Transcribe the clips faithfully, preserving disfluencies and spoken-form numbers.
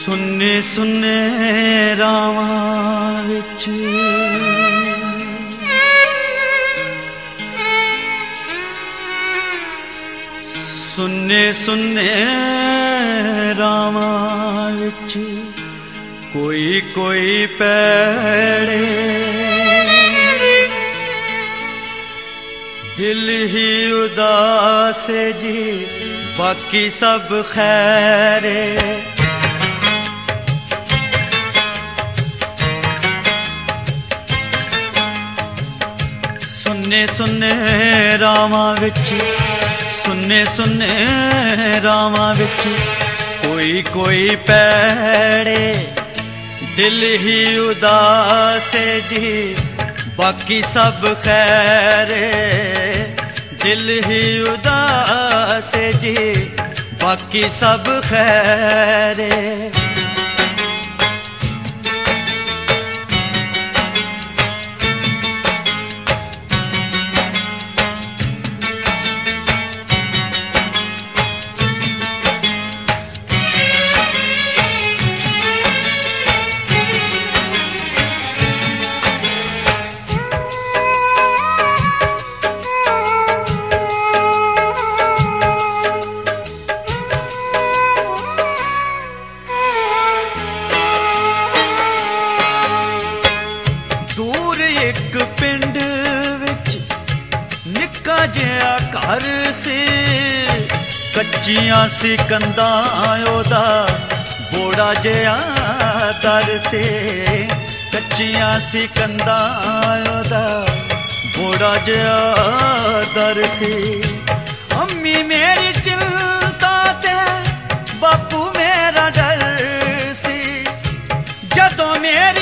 सुन्ने सुन्ने रावां विच सुन्ने सुन्ने रावां विच कोई कोई पैड़े दिल ही उदास जी बाकी सब खैरे। सुन्ने सुन्ने रावां विच सुन्ने सुन्ने रावां विच कोई कोई पैड़े दिल ही उदास जी बाकी सब खैरे। दिल ही उदास जी बाकी सब खैरे। पिंड विच निक्का जिहा घर सी कच्चियां सी कंधां ओदा बोड़ा जिहा दर सी। कच्चियां सी कंधां ओदा बोड़ा जिहा दर सी। अम्मी मेरी चिंता ते बापू मेरा डर सी। जदों मेरी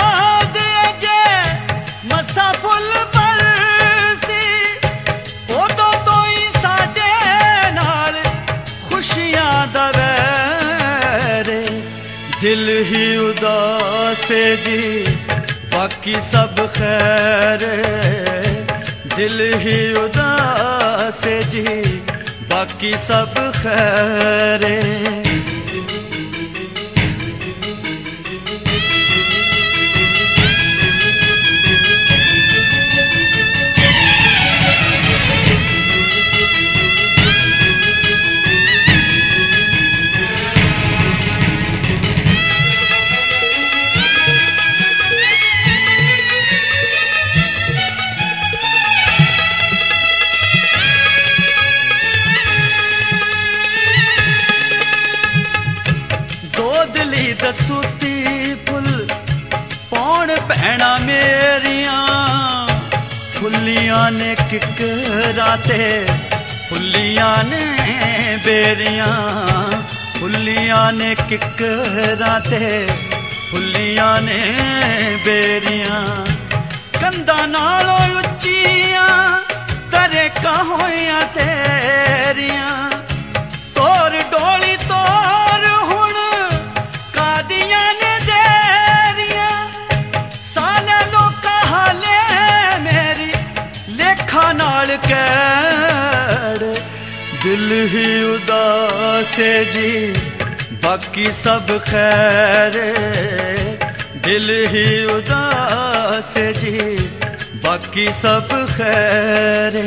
फुल पर सी उदों तो ही साडे नाल खुशियां दा वैरे। दिल ही उदास जी बाकी सब खैरे। दिल ही उदास जी बाकी सब खैरे। दसूती फुल पौन भैना मेरिया फुल्लियां ने किकरा ते फुल्लियां ने बेरिया। फुल्लियां ने किकरा ते फुल्लियां ने बेरिया। कंधा नालों उच्चियां तरेका होइयां तेरिया। तोर डोली तोर हुण कादियां ने देरिया। साले लोका हाले मेरी लेखा नाल कैड़। दिल ही उदास जी बाकी सब खैरे। दिल ही उदास जी बाकी सब खैरे।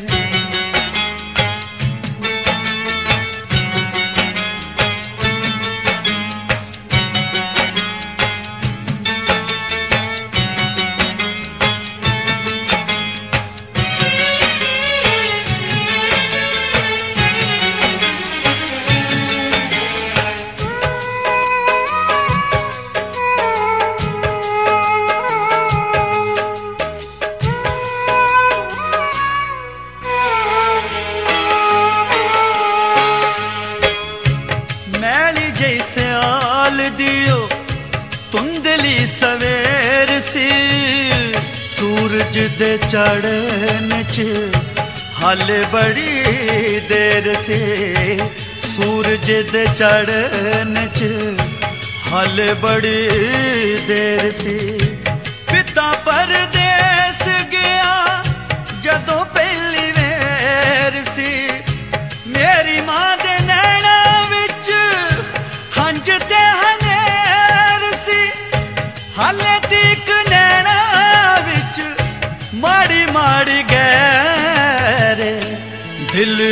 दियो तुंदली सवेर सी सूरज दे चढ़न च हाले बड़ी देर सी। सूरज दे चढ़न च हाले बड़ी देर सी। पिता परदेस गया जदों पहली वेर सी। मेरी मां दे नैना विच हंज ते हने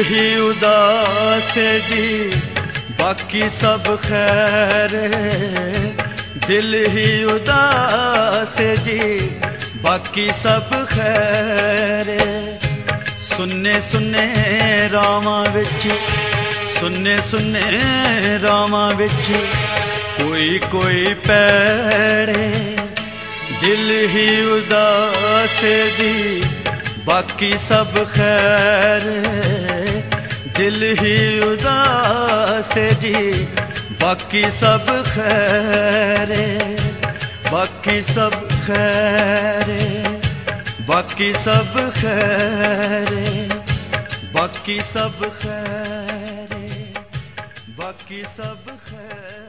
ही उदास है जी बाकी सब खैर है। दिल ही उदास है जी बाकी सब खैर है। सुन्ने सुन्ने रावां विच सुन्ने सुन्ने रावां विच कोई कोई पैड़े। दिल ही उदास है जी बाकी सब खैर है। दिल ही उदास है जी बाकी सब खैर है। बाकी सब खैर है। बाकी सब खैर है। बाकी सब खैर है। बाकी सब खैर।